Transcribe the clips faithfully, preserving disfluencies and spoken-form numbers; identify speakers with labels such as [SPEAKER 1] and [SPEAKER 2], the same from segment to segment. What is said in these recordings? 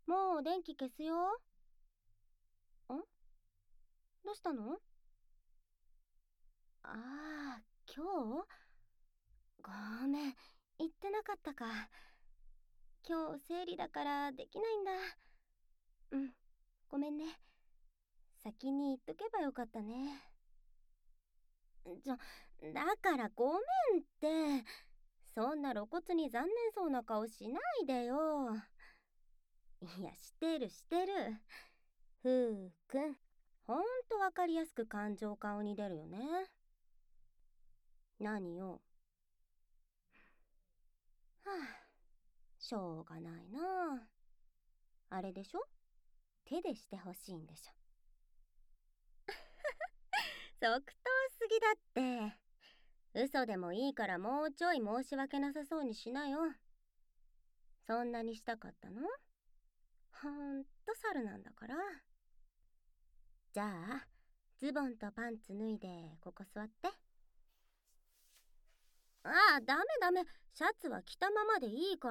[SPEAKER 1] もう電気消すよ。ん？どうしたの？ああ、今日？ごめん、言ってなかったか。今日生理だからできないんだ。うん、ごめんね。先に言っとけばよかったね。ちょ、だからごめんって。そんな露骨に残念そうな顔しないでよ。いや、してるしてる。ふうくん、ほんとわかりやすく感情顔に出るよね。何よ。はあ、しょうがないな。あれでしょ？手でしてほしいんでしょ。即答すぎだって。嘘でもいいからもうちょい申し訳なさそうにしなよ。そんなにしたかったの？ほんと猿なんだから。じゃあ、ズボンとパンツ脱いでここ座って。ああ、ダメダメ。シャツは着たままでいいから。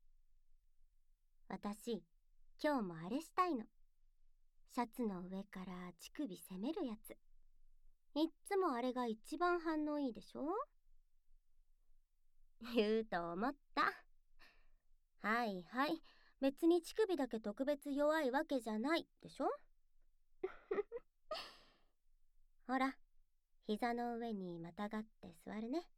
[SPEAKER 1] 私、今日もあれしたいの。シャツの上から乳首攻めるやつ。いっつもあれが一番反応いいでしょ？言うと思った。はいはい。別に乳首だけ特別弱いわけじゃないでしょ？ほら、膝の上にまたがって座るね。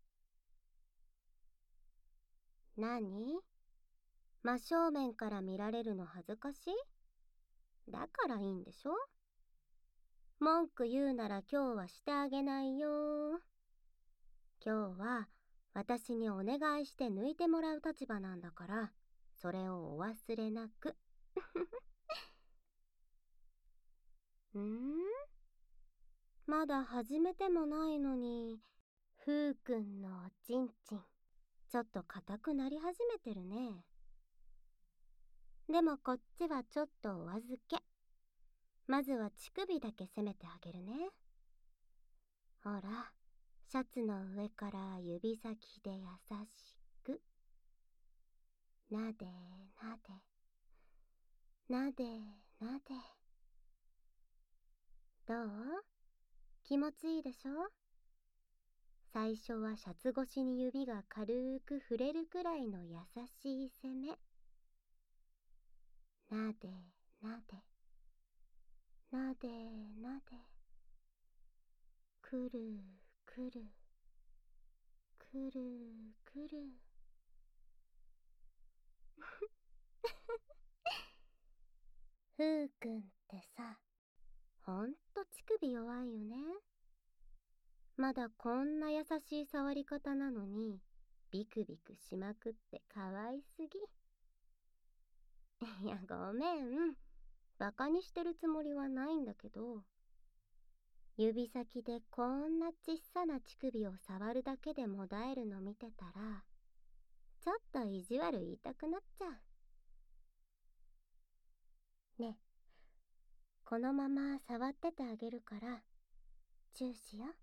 [SPEAKER 1] 何？真正面から見られるの恥ずかしい？だからいいんでしょ？文句言うなら今日はしてあげないよ。今日は私にお願いして抜いてもらう立場なんだから、それをお忘れなく。んー？まだ始めてもないのに、ふうくんのおちんちん、ちょっと硬くなり始めてるね。でもこっちはちょっとお預け。まずは乳首だけ攻めてあげるね。ほら、シャツの上から指先で優しく。なでなで。なでなで。どう？気持ちいいでしょ？最初はシャツ越しに指が軽く触れるくらいの優しい攻め。なでなで。なでなで。くるくる。くるくる。ふうくんってさ、ほんと乳首弱いよね。まだこんな優しい触り方なのに、ビクビクしまくってかわいすぎ。いや、ごめん。バカにしてるつもりはないんだけど、指先でこんなちっさな乳首を触るだけでもだえるの見てたら、ちょっと意地悪言いたくなっちゃう。ね、このまま触っててあげるから、チューしよ。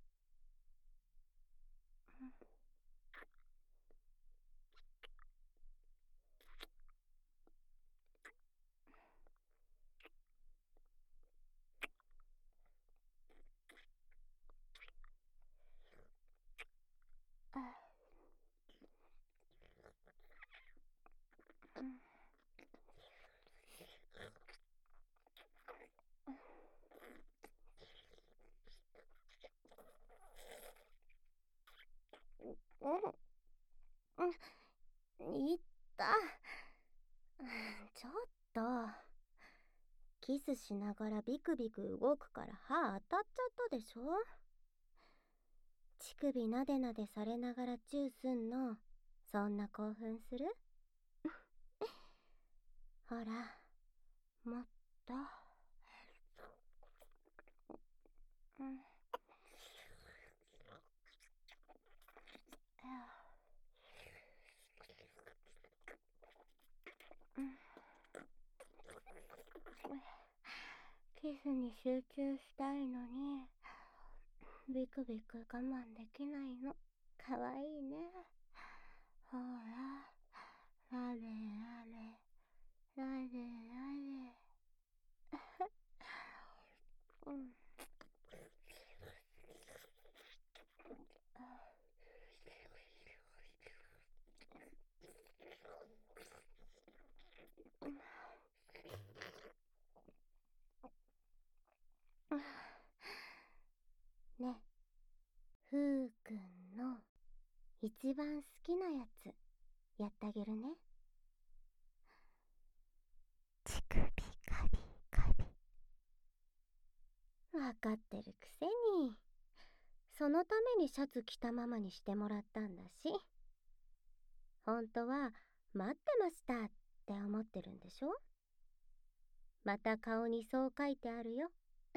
[SPEAKER 1] うん、うん、いった。ちょっと。キスしながらビクビク動くから歯当たっちゃったでしょ？乳首なでなでされながらチューすんの、そんな興奮する？ほら、もっと。うん。キスに集中したいのに、ビクビク我慢できないの。かわいいね。ほら、なでなで、なで一番好きなやつやってあげるね。乳首カリカリ。わかってるくせに。そのためにシャツ着たままにしてもらったんだし。本当は待ってましたって思ってるんでしょ。また顔にそう書いてあるよ。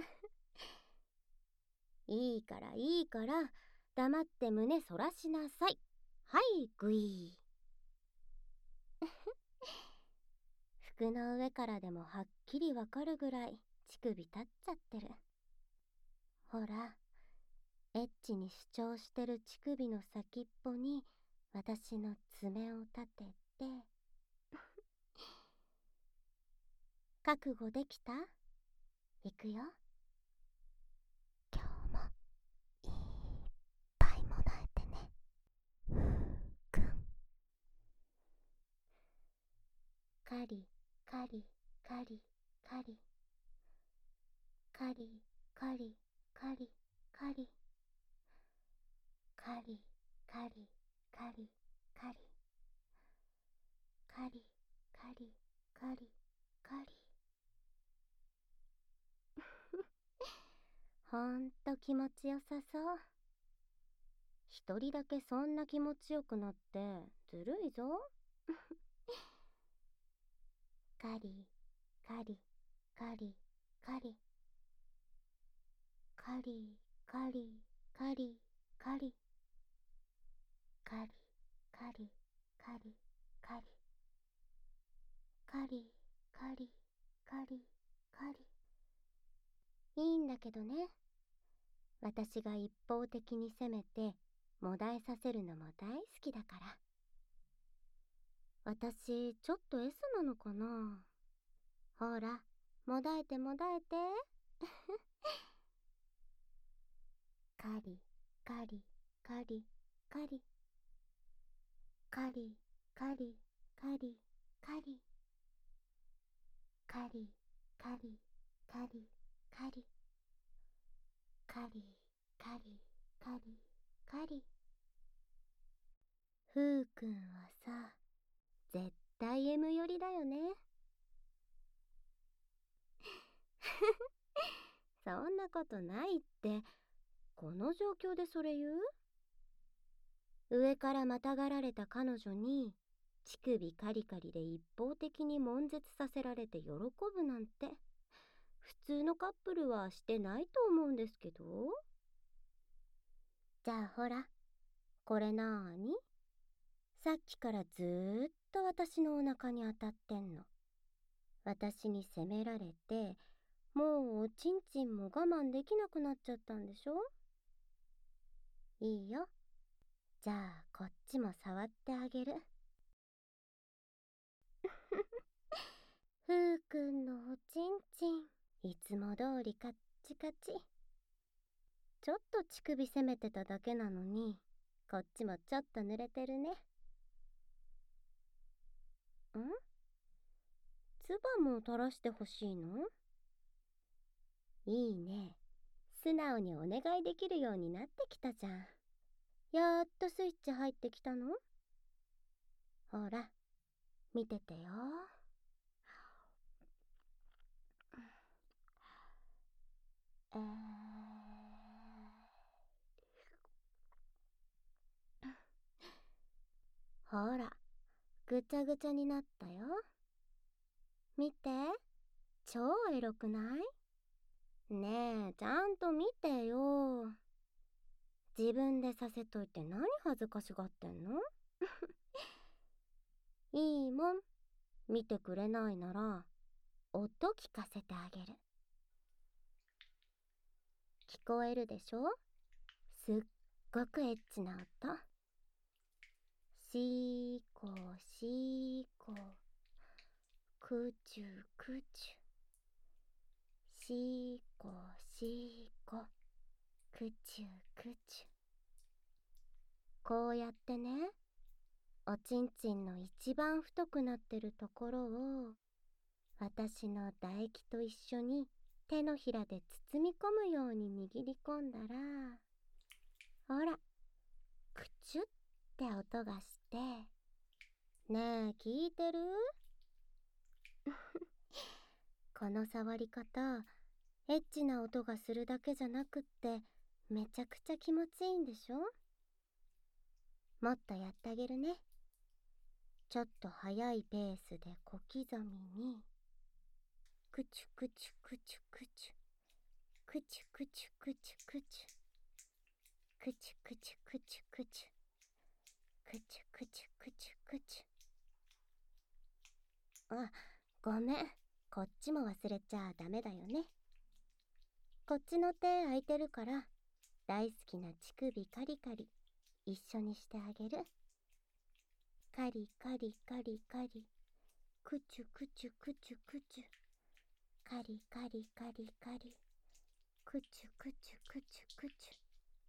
[SPEAKER 1] いいからいいから黙って胸そらしなさい。はいグイー。服の上からでもはっきりわかるぐらい乳首立っちゃってる。ほら、エッチに主張してる乳首の先っぽに私の爪を立てて。覚悟できた？いくよ。今日もいっぱいもらえてね、ふうくん。カリカリカリカリカリカリカリカリカリカリカリカリカリカリカリカリ。ほんと気持ちよさそう。一人だけそんな気持ちよくなってずるいぞ。カリカリカリカリカリカリカリカリカリカリカリカリカリカリカリカリ。いいんだけどね。私が一方的に攻めてもだえさせるのも大好きだから。私ちょっと S なのかな。ほら、もだえてもだえて。カリカリカリカリカリカリカリカリカリカリカリカリカリカリカリカリ。ふうくんはさ、絶対 エム 寄りだよね。そんなことないって。この状況でそれ言う？上からまたがられた彼女に乳首カリカリで一方的に悶絶させられて喜ぶなんて普通のカップルはしてないと思うんですけど。じゃあほら、これなーに？さっきからずーっと私のお腹に当たってんの。私に責められて、もうおちんちんも我慢できなくなっちゃったんでしょ？いいよ。じゃあこっちも触ってあげる。ふうくんのおちんちん、いつも通りカッチカチ。ちょっと乳首攻めてただけなのに、こっちもちょっと濡れてるね。ん？唾も垂らしてほしいの？いいね。素直にお願いできるようになってきたじゃん。やっとスイッチ入ってきたの？ほら、見ててよ。えー、ほら、ぐちゃぐちゃになったよ。見て、超エロくない？ねえ、ちゃんと見てよ。自分でさせといて何恥ずかしがってんの？いいもん。見てくれないなら、音聞かせてあげる。聞こえるでしょ？すっごくエッチな音。しーこしーこ。くちゅくちゅ。しーこしーこ。くちゅくちゅ。こうやってね、おちんちんの一番太くなってるところを私の唾液と一緒に手のひらで包み込むように握り込んだら、ほら、くちゅっって音がして、ねえ聞いてる？この触り方、エッチな音がするだけじゃなくってめちゃくちゃ気持ちいいんでしょ？もっとやってあげるね。ちょっと速いペースで小刻みに、くちゅくちゅくちゅくちゅ、くちゅくちゅくちゅくちゅ、くちゅくちゅくちゅくちゅ、くちゅくちゅくちゅくちゅ。あ、ごめん、こっちも忘れちゃダメだよね。こっちの手空いてるから、大好きな乳首カリカリ一緒にしてあげる。カリカリカリカリ、くちゅくちゅくちゅくちゅ、カリカリカリカリ、くちゅくちゅくちゅくち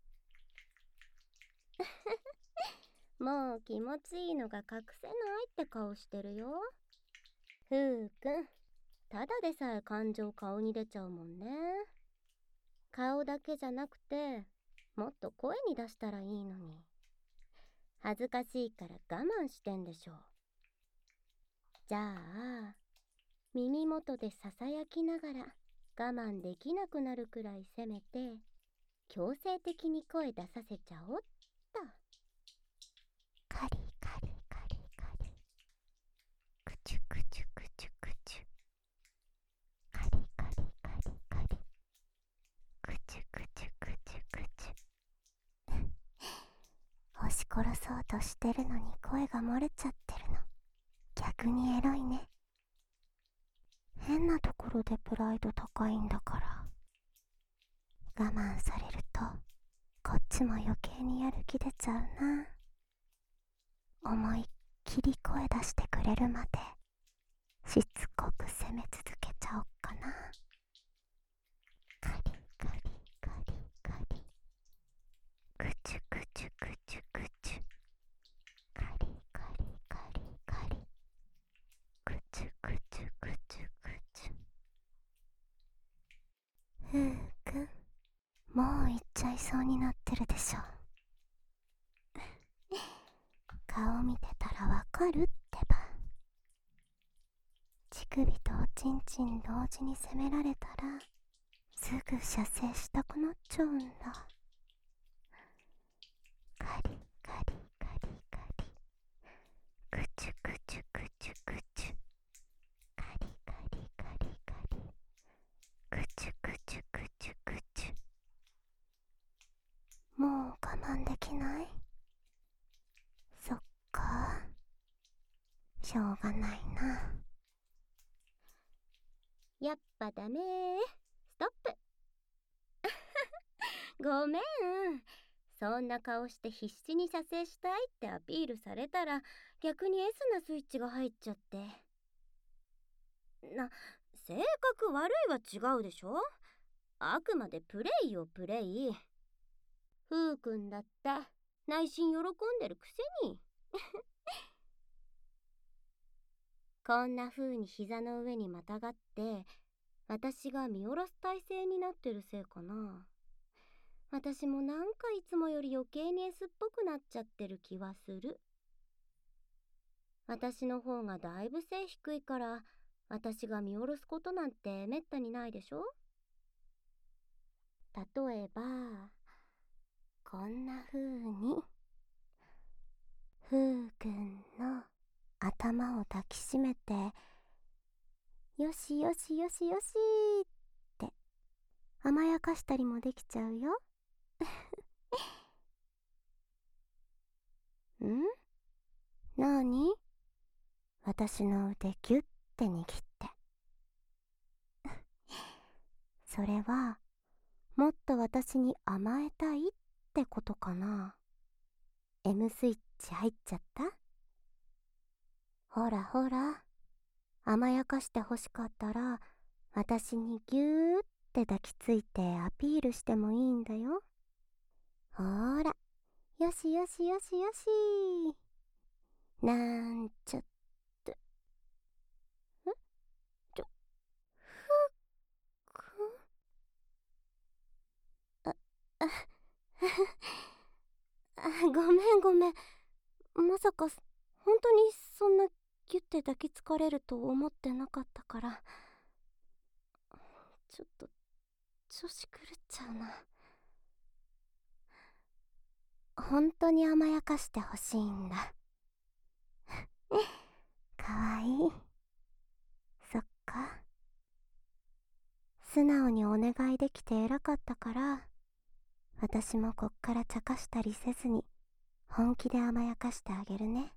[SPEAKER 1] ゅ。もう気持ちいいのが隠せないって顔してるよ。ふうくん、ただでさえ感情顔に出ちゃうもんね。顔だけじゃなくて、もっと声に出したらいいのに。恥ずかしいから我慢してんでしょ。じゃあ、耳元でささやきながら我慢できなくなるくらいせめて、強制的に声出させちゃおっと。カリカリカリカリ、くちゅくちゅくちゅくちゅ、カリカリカリカリ、くちゅくちゅくちゅくちゅ。押し殺そうとしてるのに声が漏れちゃってるの、逆にエロいね。変なところでプライド高いんだから。我慢されるとこっちも余計にやる気出ちゃうな。思いっきり声出してくれるまでしつこく攻め続けちゃおっかな。カリカリカリカリ、くちゅくちゅくちゅくちゅ、カリカリカリカリ、くちゅくちゅくちゅくちゅ。ふうくん、もう行っちゃいそうになってるでしょ。顔見てたらわかるってば。乳首とおちんちん同時に攻められたらすぐ射精したくなっちゃうんだ。カリカリカリカリ、くちゅくちゅくちゅくちゅ、カリカリカリカリ、くちゅくちゅくちゅくちゅ。もう我慢できない？そっか、しょうがないな。やっぱダメー。ストップ。ごめん。そんな顔して必死に射精したいってアピールされたら逆に S なスイッチが入っちゃって。な、性格悪いは違うでしょ。あくまでプレイよプレイ。ふうくんだって内心喜んでるくせに。こんな風に膝の上にまたがって私が見下ろす体勢になってるせいかな。私もなんかいつもより余計に S っぽくなっちゃってる気はする。私の方がだいぶ背低いから私が見下ろすことなんてめったにないでしょ。例えばこんな風にふうくんの頭を抱きしめてよしよしよしよしって甘やかしたりもできちゃうよ。ん？なに？私の腕ギュッて握って。それはもっと私に甘えたいってことかな。 M スイッチ入っちゃった？ほらほら、甘やかしてほしかったら私にギューって抱きついてアピールしてもいいんだよ。ほーら、よしよしよしよし。なんちゃって。んちょ、ふっくん。あ、あ、あ、ごめんごめん。 まさか本当にそんなギュッて抱きつかれると思ってなかったから、ちょっと調子狂っちゃうな。本当に甘やかしてほしいんだ。かわいい。そっか。素直にお願いできて偉かったから、私もこっから茶化したりせずに本気で甘やかしてあげるね。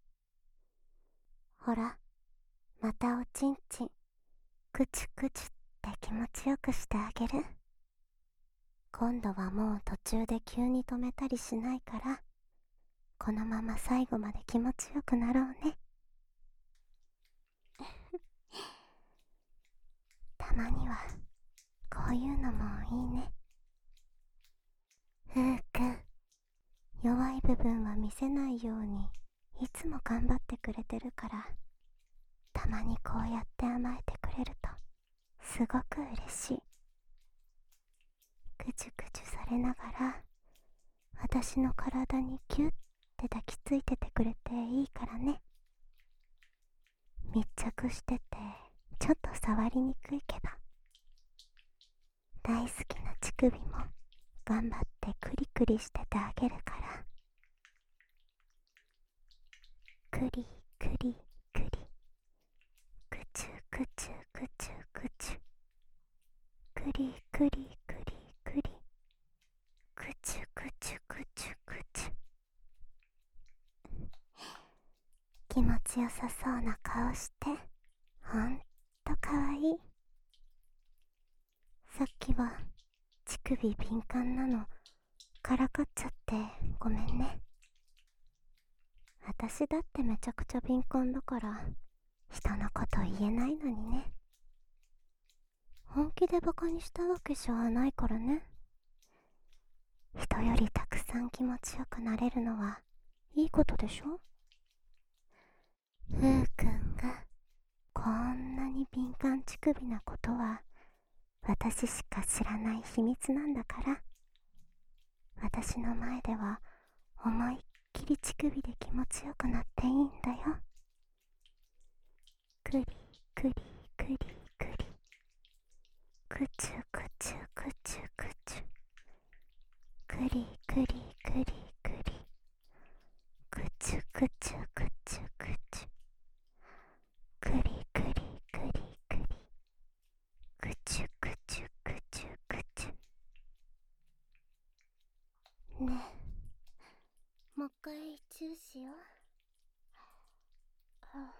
[SPEAKER 1] ほら、またおちんちんクチュクチュって気持ちよくしてあげる。今度はもう途中で急に止めたりしないから、このまま最後まで気持ちよくなろうね。たまにはこういうのもいいね。ふうくん、弱い部分は見せないようにいつも頑張ってくれてるから、たまにこうやって甘えてくれるとすごく嬉しい。ぐちゅぐちゅされながら私の体にキュッて抱きついててくれていいからね。密着しててちょっと触りにくいけど、大好きな乳首も頑張ってクリクリしててあげるから。クリクリクリ、クチュクチュクチュクチュ、クリクリクリクリ、クチュクチュクチュクチュ。気持ちよさそうな顔してほんとかわいい。さっきは乳首敏感なのからかっちゃってごめんね。私だってめちゃくちゃ敏感だから人のこと言えないのにね。本気でバカにしたわけじゃないからね。人よりたくさん気持ちよくなれるのはいいことでしょ。ふうくんがこんなに敏感乳首なことは私しか知らない秘密なんだから、私の前では思いっきり乳首で気持ちよくなっていいんだよ。クリクリクリクリ、クチュクチュクチュクチュ、クリクリクリクリ、クチュクチュクチュクチュ、クリクリクリクリ、クチュクチュクチュクチュ。ねえ、もう一回チューしよう。あ、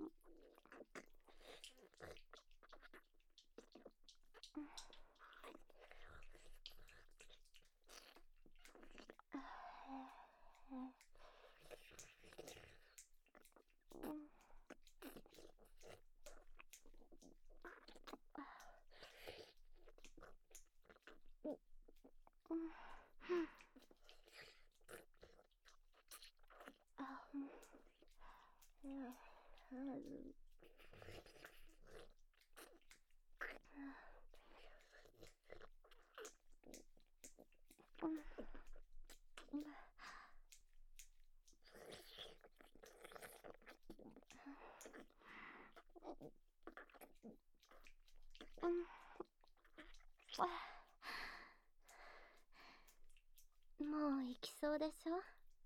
[SPEAKER 1] もう行きそうでしょ。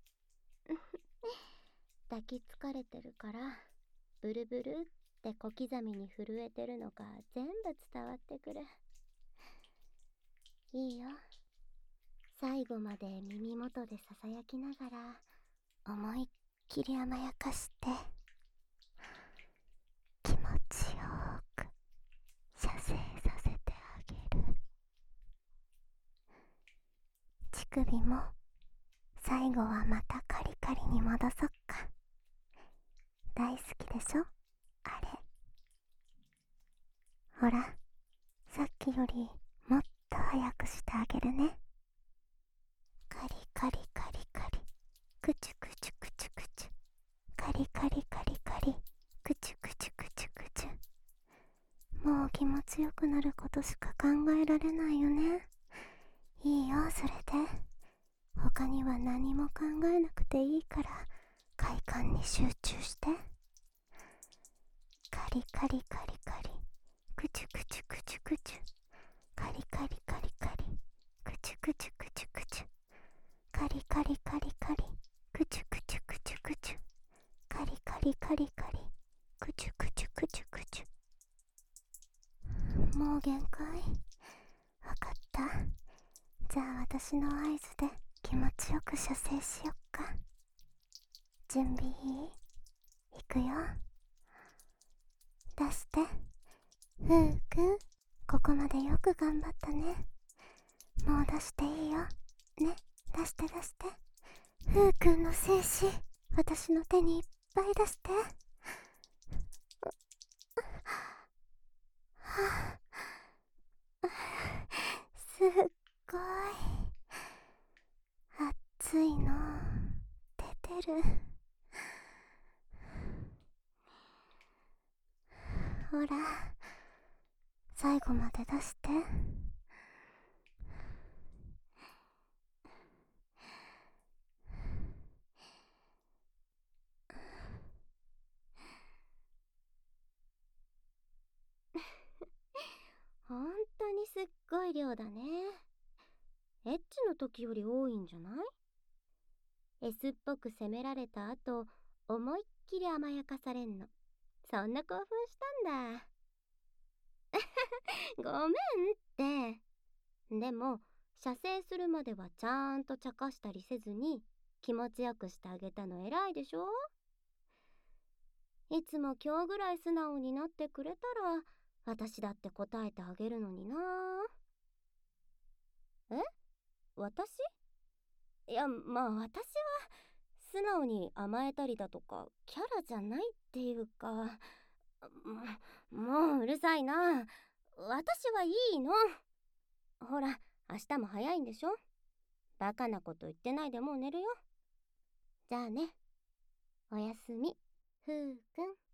[SPEAKER 1] 抱きつかれてるからブルブルって小刻みに震えてるのが全部伝わってくる。いいよ、最後まで耳元でささやきながら思いっきり甘やかして気持ちよく射精させてあげる。乳首も最後はまたカリカリに戻そっか。大好きでしょあれ。ほら、さっきよりもっと早くしてあげるね。カリカリカリカリ、クチュクチュクチュクチュ、カリカリカリカリ、クチュクチュクチュクチュ。もう気持ちよくなることしか考えられないよね。いいよ、それで。他には何も考えなくていいから快感に集中して。カリカリカリカリ、クチュクチュクチュクチュ、カリカリカリカリ、クチュクチュクチュクチュ、カリカリカリカリ、クチュクチュクチュクチュ、カリカリカリカリ、クチュクチュクチュクチュ。もう限界。わかった。じゃあ私の合図で気持ちよく射精しよっか。準備いい？いくよ。出して。ふうくん、ここまでよく頑張ったね。もう出していいよ。ね、出して出して。ふうくんの精子、私の手にいっぱい出して。はあ、すっごい熱いの出てる。ほら、最後まで出して。ほんとにすっごい量だね。エッチの時より多いんじゃない？ S っぽく責められた後、思いっきり甘やかされんの。そんな興奮したんだ。ごめんって。でも、射精するまではちゃんと茶化したりせずに気持ちよくしてあげたの偉いでしょ？いつも今日ぐらい素直になってくれたら私だって答えてあげるのにな。え？私？いや、まあ私は素直に甘えたりだとかキャラじゃないっていうか、ももううるさいな。私はいいの。ほら、明日も早いんでしょ？バカなこと言ってないでもう寝るよ。じゃあね。おやすみ、ふうくん。